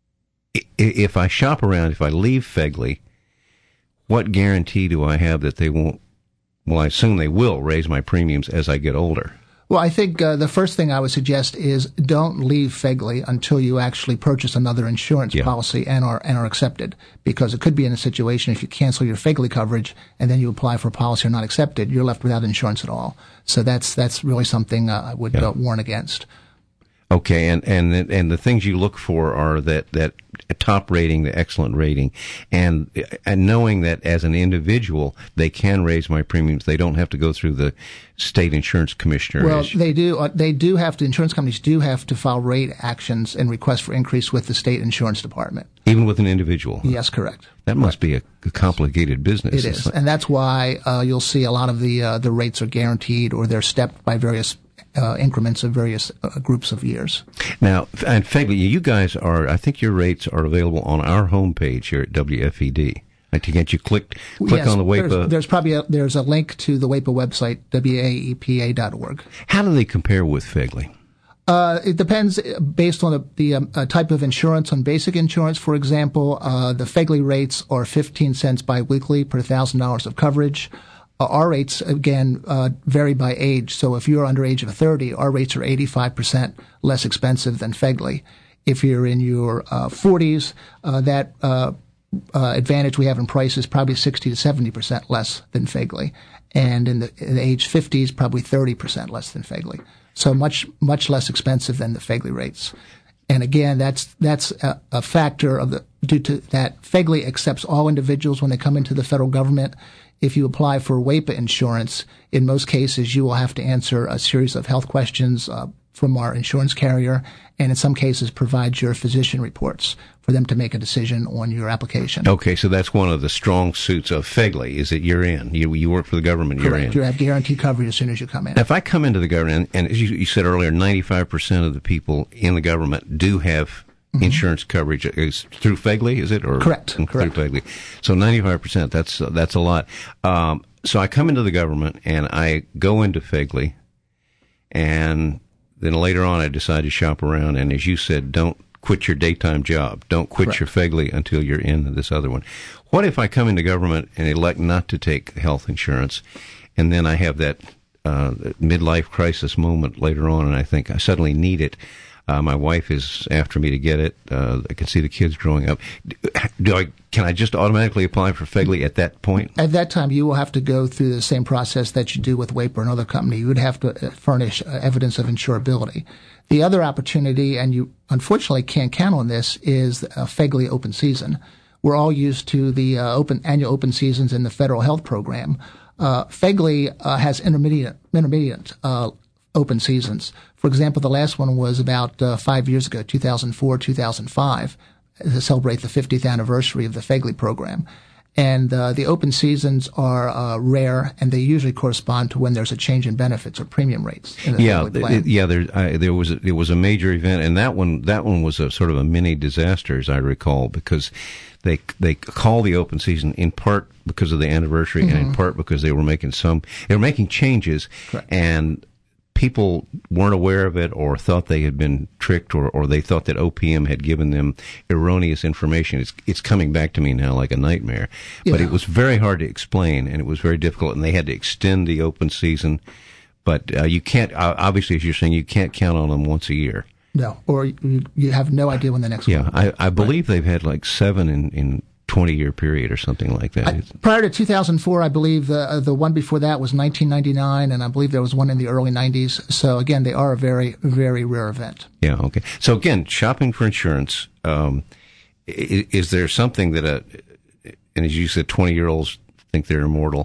if I shop around, if I leave F E G L I, what guarantee do I have that they won't, well, I assume they will raise my premiums as I get older? Well, I think uh, the first thing I would suggest is don't leave F E G L I until you actually purchase another insurance yeah. policy and are and are accepted. Because it could be in a situation if you cancel your F E G L I coverage and then you apply for a policy or not accepted, you're left without insurance at all. So that's that's really something uh, I would yeah. uh, warn against. Okay, and and and the things you look for are that that top rating, the excellent rating, and and knowing that as an individual they can raise my premiums. They don't have to go through the state insurance commissioner. Well, they do. Uh, they do have to. Insurance companies do have to file rate actions and requests for increase with the state insurance department. Even with an individual. Yes, correct. That must be a complicated business. It is, and that's why uh, you'll see a lot of the uh, the rates are guaranteed or they're stepped by various uh, increments of various uh, groups of years. Now, and Fegley, you guys are, I think your rates are available on our homepage here at W F E D. I think you click, click yes, on the WAEPA. There's, there's probably a, there's a link to the WAEPA website, W A E P A dot org. How do they compare with Fegley? Uh, it depends based on the, the um, uh, type of insurance. On basic insurance, for example, uh, the Fegley rates are fifteen cents biweekly per one thousand dollars of coverage. Uh, our rates, again, uh, vary by age. So if you're under age of thirty, our rates are eighty-five percent less expensive than Fegley. If you're in your uh, forties, uh, that uh, uh, advantage we have in price is probably sixty to seventy percent less than Fegley. And in the, in the age fifties, probably thirty percent less than Fegley. So much, much less expensive than the Fegley rates. And again, that's, that's a, a factor of the, due to that Fegley accepts all individuals when they come into the federal government. If you apply for WAEPA insurance, in most cases, you will have to answer a series of health questions, uh, from our insurance carrier, and in some cases provide your physician reports for them to make a decision on your application. Okay, so that's one of the strong suits of Fegley, is that you're in. You you work for the government, Correct. You're in. You have guaranteed coverage as soon as you come in. Now, if I come into the government, and, and as you, you said earlier, ninety-five percent of the people in the government do have mm-hmm. insurance coverage. Is through Fegley, is it? Or Correct. Through Correct. Fegley. So ninety-five percent, that's, uh, that's a lot. Um, so I come into the government, and I go into Fegley, and then later on, I decided to shop around, and as you said, don't quit your daytime job. Don't quit Correct. your Fegley until you're in this other one. What if I come into government and elect not to take health insurance, and then I have that uh, midlife crisis moment later on, and I think I suddenly need it? Uh, my wife is after me to get it. Uh, I can see the kids growing up. Do I? Can I just automatically apply for Fegley at that point? At that time, you will have to go through the same process that you do with WAEPA or another company. You would have to furnish uh, evidence of insurability. The other opportunity, and you unfortunately can't count on this, is a Fegley open season. We're all used to the uh, open annual open seasons in the federal health program. Uh, Fegley uh, has intermediate intermediate uh, open seasons. For example, the last one was about uh, five years ago, two thousand four, two thousand five, to celebrate the fiftieth anniversary of the Fegley program. And uh, the open seasons are uh, rare, and they usually correspond to when there's a change in benefits or premium rates. In the yeah, Fegley plan. it, yeah. There, I, there was a, it was a major event, and that one that one was a sort of a mini disaster, as I recall, because they they call the open season in part because of the anniversary, mm-hmm. and in part because they were making some they were making changes, Correct. and people weren't aware of it or thought they had been tricked, or, or they thought that O P M had given them erroneous information. It's it's coming back to me now like a nightmare. Yeah. But it was very hard to explain, and it was very difficult, and they had to extend the open season. But uh, you can't, uh, obviously, as you're saying, you can't count on them once a year. No, or you, you have no idea when the next yeah, one. Yeah, I, I believe right. they've had like seven in, in twenty-year period or something like that. I, prior to two thousand four, I believe the uh, the one before that was nineteen ninety-nine, and I believe there was one in the early nineties. So again, they are a very, very rare event. Yeah, okay. So again, shopping for insurance, um, is, is there something that a, and as you said, twenty-year-olds think they're immortal.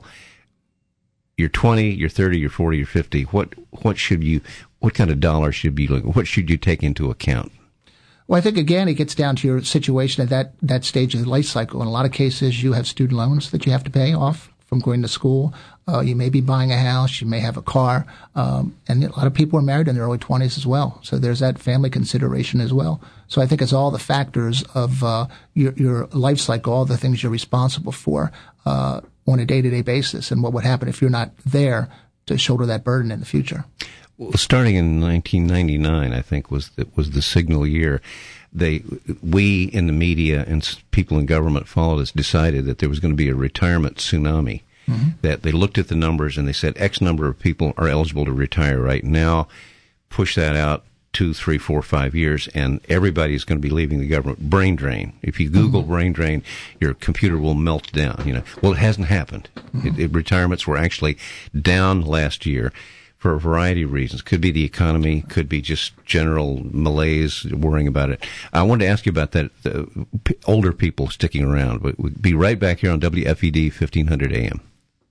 You're twenty, you're thirty, you're forty, you're fifty. What what should you, what kind of dollars should be looking, what should you take into account? Well, I think, again, it gets down to your situation at that, that stage of the life cycle. In a lot of cases, you have student loans that you have to pay off from going to school. Uh, you may be buying a house. You may have a car. Um, and a lot of people are married in their early twenties as well. So there's that family consideration as well. So I think it's all the factors of uh, your, your life cycle, all the things you're responsible for uh, on a day-to-day basis, and what would happen if you're not there to shoulder that burden in the future. Well, starting in nineteen ninety-nine, I think was the, was the signal year. They, we in the media and people in government followed us, decided that there was going to be a retirement tsunami. Mm-hmm. That they looked at the numbers and they said X number of people are eligible to retire right now. Push that out two, three, four, five years, and everybody's going to be leaving the government. Brain drain. If you Google mm-hmm. brain drain, your computer will melt down. You know, well, it hasn't happened. Mm-hmm. It, it, retirements were actually down last year. For a variety of reasons. Could be the economy, could be just general malaise, worrying about it. I wanted to ask you about that, the p- older people sticking around. We'll be right back here on W F E D fifteen hundred A M.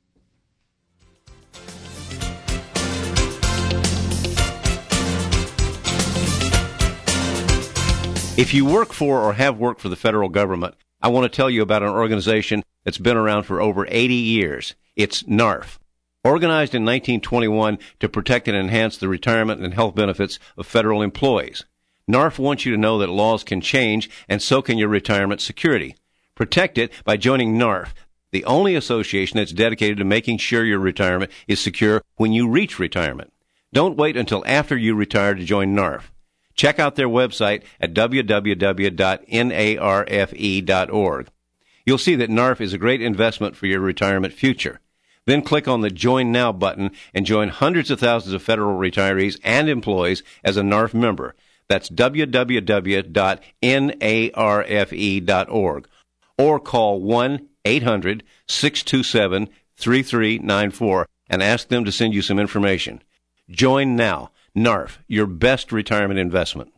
If you work for or have worked for the federal government, I want to tell you about an organization that's been around for over eighty years. It's NARF, Organized in nineteen twenty-one to protect and enhance the retirement and health benefits of federal employees. N A R F wants you to know that laws can change, and so can your retirement security. Protect it by joining N A R F, the only association that's dedicated to making sure your retirement is secure when you reach retirement. Don't wait until after you retire to join N A R F. Check out their website at w w w dot n a r f e dot org. You'll see that N A R F is a great investment for your retirement future. Then click on the Join Now button and join hundreds of thousands of federal retirees and employees as a N A R F member. That's w w w dot n a r f e dot org. Or call one eight hundred six two seven three three nine four and ask them to send you some information. Join now. N A R F, your best retirement investment.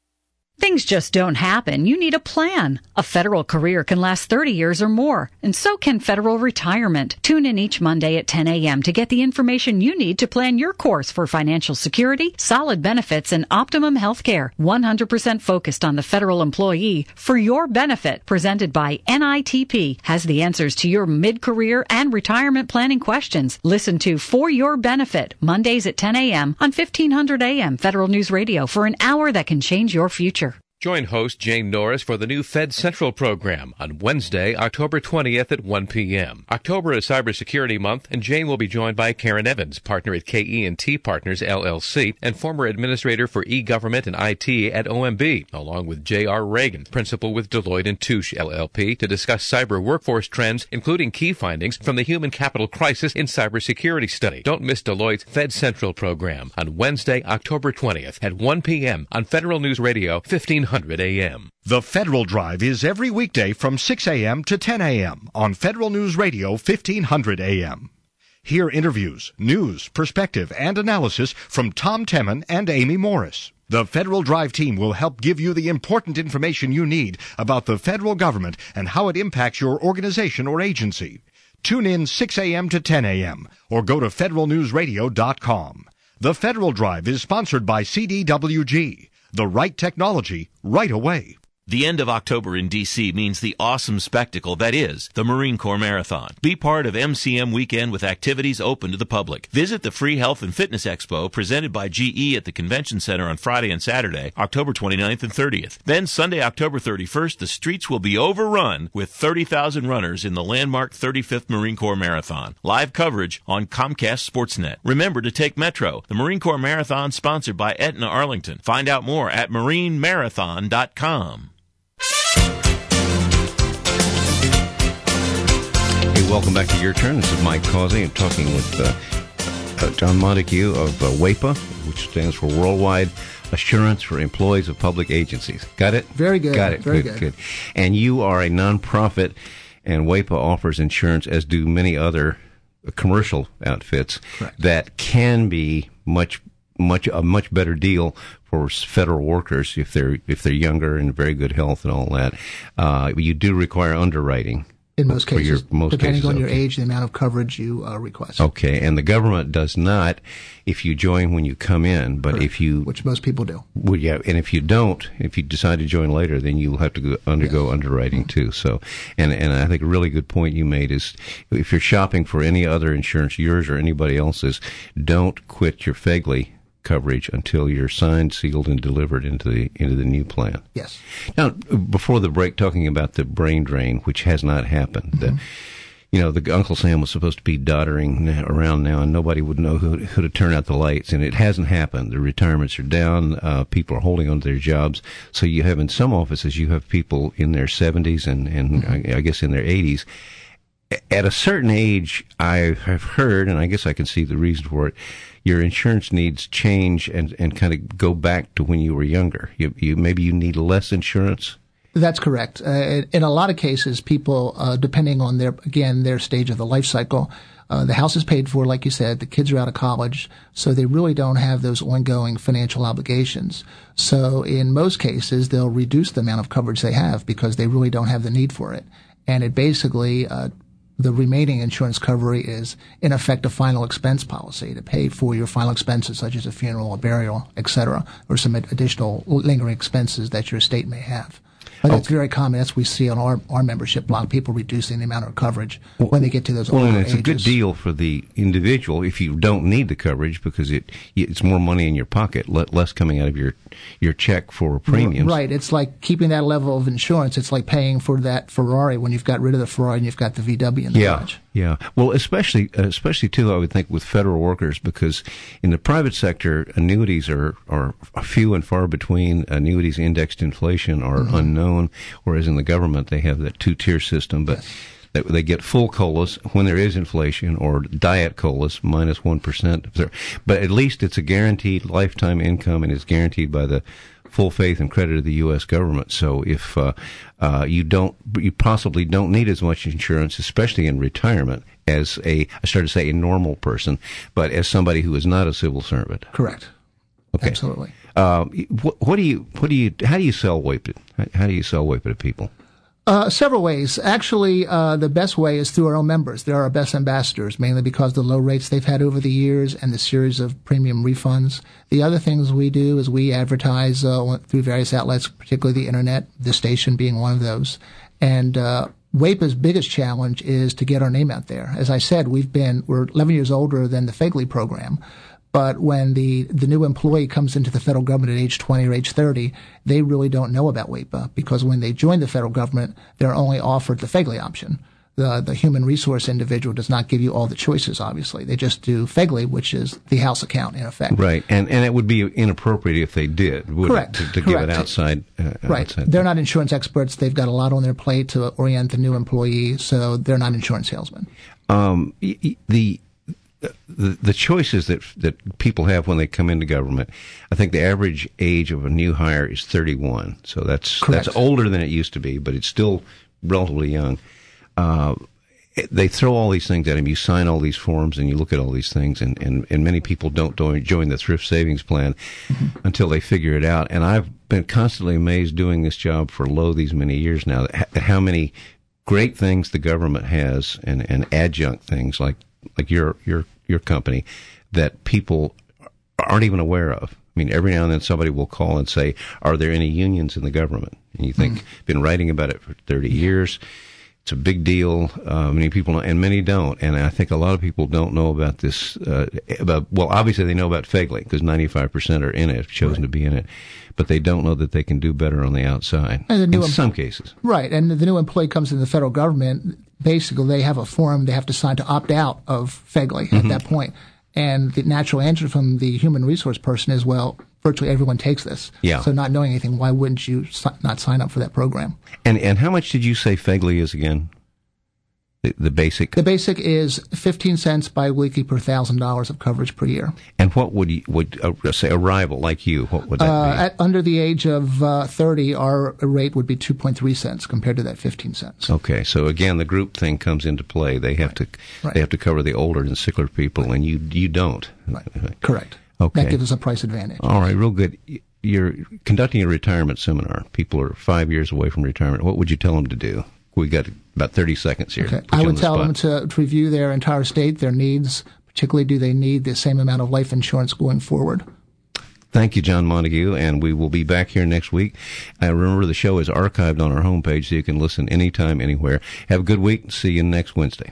Things just don't happen. You need a plan. A federal career can last thirty years or more, and so can federal retirement. Tune in each Monday at ten a.m. to get the information you need to plan your course for financial security, solid benefits, and optimum health care. one hundred percent focused on the federal employee for your benefit. Presented by N I T P has the answers to your mid-career and retirement planning questions. Listen to For Your Benefit, Mondays at ten a.m. on fifteen hundred A M Federal News Radio for an hour that can change your future. Join host Jane Norris for the new Fed Central program on Wednesday, October twentieth at one p.m. October is Cybersecurity Month, and Jane will be joined by Karen Evans, partner at K E and T Partners, L L C, and former administrator for e-government and I T at O M B, along with J R. Reagan, principal with Deloitte and Touche, L L P, to discuss cyber workforce trends, including key findings from the Human Capital Crisis in Cybersecurity Study. Don't miss Deloitte's Fed Central program on Wednesday, October twentieth at one p.m. on Federal News Radio, fifteen hundred A M. The Federal Drive is every weekday from six a.m. to ten a.m. on Federal News Radio, fifteen hundred A M. Hear interviews, news, perspective, and analysis from Tom Temin and Amy Morris. The Federal Drive team will help give you the important information you need about the federal government and how it impacts your organization or agency. Tune in six a.m. to ten a.m. or go to federal news radio dot com. The Federal Drive is sponsored by C D W G. The right technology, right away. The end of October in D C means the awesome spectacle that is the Marine Corps Marathon. Be part of M C M Weekend with activities open to the public. Visit the Free Health and Fitness Expo presented by G E at the Convention Center on Friday and Saturday, October twenty-ninth and thirtieth. Then Sunday, October thirty-first, the streets will be overrun with thirty thousand runners in the landmark thirty-fifth Marine Corps Marathon. Live coverage on Comcast Sportsnet. Remember to take Metro. The Marine Corps Marathon sponsored by Aetna Arlington. Find out more at marine marathon dot com. Hey, welcome back to Your Turn. This is Mike Causey. I'm talking with uh, uh, John Montague of uh, WAEPA, which stands for Worldwide Assurance for Employees of Public Agencies. Got it? Very good. Got it. Very good, good. good. And you are a nonprofit, and WAEPA offers insurance, as do many other commercial outfits, Correct. that can be much, much a much better deal for federal workers if they're if they're younger and very good health and all that. Uh, you do require underwriting. In most cases, your, most depending cases, on your okay. age, the amount of coverage you uh, request. Okay, and the government does not if you join when you come in, but Correct. if you... Which most people do. Well, yeah, and if you don't, if you decide to join later, then you'll have to go, undergo Yes. underwriting too. So, and and I think a really good point you made is if you're shopping for any other insurance, yours or anybody else's, don't quit your F E G L I coverage until you're signed, sealed, and delivered into the into the new plan. Yes. Now, before the break, talking about the brain drain, which has not happened. Mm-hmm. The, you know, the Uncle Sam was supposed to be doddering around now, and nobody would know who, who to turn out the lights, and it hasn't happened. The retirements are down. Uh, people are holding on to their jobs. So you have, in some offices, you have people in their seventies and, and mm-hmm. I, I guess in their eighties. At a certain age, I have heard, and I guess I can see the reason for it, your insurance needs change and, and kind of go back to when you were younger. You, you maybe you need less insurance. That's correct. Uh, in a lot of cases, people, uh, depending on their, again, their stage of the life cycle, uh, the house is paid for, like you said, the kids are out of college, so they really don't have those ongoing financial obligations. So in most cases, they'll reduce the amount of coverage they have because they really don't have the need for it. And it basically, uh, the remaining insurance coverage is, in effect, a final expense policy to pay for your final expenses, such as a funeral, a burial, et cetera, or some additional lingering expenses that your estate may have. But it's very common. That's what we see on our, our membership block, people reducing the amount of coverage well, when they get to those well, older and it's ages. a good deal for the individual if you don't need the coverage because it it's more money in your pocket, less coming out of your your check for premiums. Right. It's like keeping that level of insurance. It's like paying for that Ferrari when you've got rid of the Ferrari and you've got the V W in the yeah. garage. Yeah. Well, especially, especially too, I would think with federal workers, because in the private sector, annuities are, are few and far between. Annuities indexed to inflation are mm-hmm. unknown, whereas in the government, they have that two-tier system, but yes. they, they get full COLAs when there is inflation or diet COLAs, minus one percent. But at least it's a guaranteed lifetime income and it's guaranteed by the full faith and credit of the U S government. So if uh, uh, you don't, you possibly don't need as much insurance, especially in retirement, as a, I started to say a normal person, but as somebody who is not a civil servant. Correct. Okay. Absolutely. Uh, what, what do you, what do you, how do you sell WAEPA? How do you sell WAEPA to people? Uh, several ways. Actually, uh, the best way is through our own members. They're our best ambassadors, mainly because of the low rates they've had over the years and the series of premium refunds. The other things we do is we advertise uh, through various outlets, particularly the internet, the station being one of those. And uh, WAEPA's biggest challenge is to get our name out there. As I said, we've been, we're eleven years older than the FEGLI program. But when the, the new employee comes into the federal government at age twenty or age thirty, they really don't know about WAEPA because when they join the federal government, they're only offered the FEGLI option. The, the human resource individual does not give you all the choices, obviously. They just do FEGLI, which is the house account, in effect. Right. And and it would be inappropriate if they did, would Correct. it, to, to Correct. give it outside. Uh, right. Outside they're not insurance experts. They've got a lot on their plate to orient the new employee, so they're not insurance salesmen. Um, the... The, the choices that that people have when they come into government, I think the average age of a new hire is thirty-one. So that's Correct. that's older than it used to be, but it's still relatively young. Uh, they throw all these things at him. You sign all these forms and you look at all these things, and, and, and many people don't join the thrift savings plan mm-hmm. until they figure it out. And I've been constantly amazed doing this job for lo these many years now at how many great things the government has and, and adjunct things like like your your your company that people aren't even aware of. I mean, every now and then somebody will call and say, "Are there any unions in the government?" And you think, mm. "Been writing about it for thirty years. It's a big deal." Uh, many people know, and many don't. And I think a lot of people don't know about this. Uh, about well, obviously they know about FEGLI because ninety-five percent are in it, have chosen right. to be in it, but they don't know that they can do better on the outside. And the new in em- some cases, right? And the new employee comes in the federal government. Basically, they have a form they have to sign to opt out of FEGLI mm-hmm. at that point. And the natural answer from the human resource person is, well, virtually everyone takes this. Yeah. So not knowing anything, why wouldn't you si- not sign up for that program? And and how much did you say FEGLI is again? The, the basic? The basic is fifteen cents biweekly per one thousand dollars of coverage per year. And what would you, would uh, say a rival like you, what would that uh, be? At under the age of uh, thirty, our rate would be two point three cents compared to that fifteen cents. Okay, so again, the group thing comes into play. They have right. to right. they have to cover the older and sickler people, right. and you you don't. Right. Correct. Okay. That gives us a price advantage. All right, real good. You're conducting a retirement seminar. People are five years away from retirement. What would you tell them to do? We got about thirty seconds here. Okay. I would the tell spot. them to, to review their entire state, their needs, particularly do they need the same amount of life insurance going forward. Thank you, John Montague, and we will be back here next week. Uh, remember, the show is archived on our homepage, so you can listen anytime, anywhere. Have a good week. See you next Wednesday.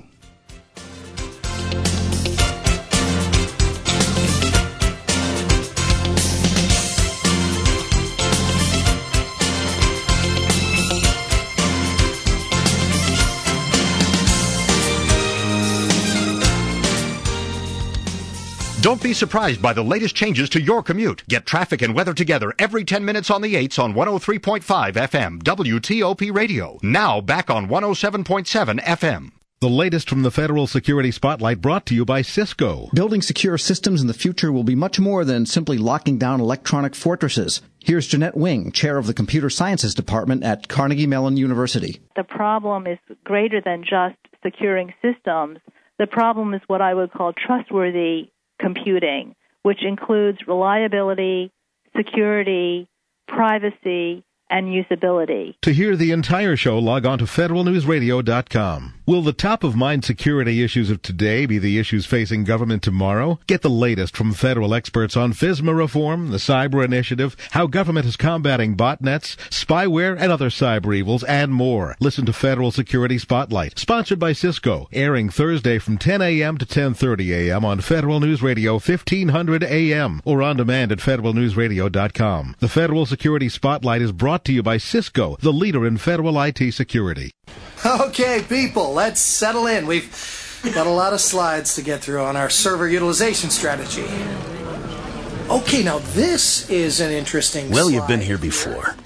Don't be surprised by the latest changes to your commute. Get traffic and weather together every ten minutes on the eights on one oh three point five F M, W T O P Radio. Now back on one oh seven point seven F M. The latest from the Federal Security Spotlight brought to you by Cisco. Building secure systems in the future will be much more than simply locking down electronic fortresses. Here's Jeanette Wing, chair of the Computer Sciences Department at Carnegie Mellon University. The problem is greater than just securing systems. The problem is what I would call trustworthy computing, which includes reliability, security, privacy, and usability. To hear the entire show, log on to federal news radio dot com. Will the top-of-mind security issues of today be the issues facing government tomorrow? Get the latest from federal experts on FISMA reform, the cyber initiative, how government is combating botnets, spyware, and other cyber evils, and more. Listen to Federal Security Spotlight, sponsored by Cisco, airing Thursday from ten a.m. to ten thirty a.m. on Federal News Radio fifteen hundred A M or on demand at federal news radio dot com. The Federal Security Spotlight is brought to you by Cisco, the leader in federal I T security. Okay, people, let's settle in. We've got a lot of slides to get through on our server utilization strategy. Okay, now this is an interesting Well, slide. you've been here before.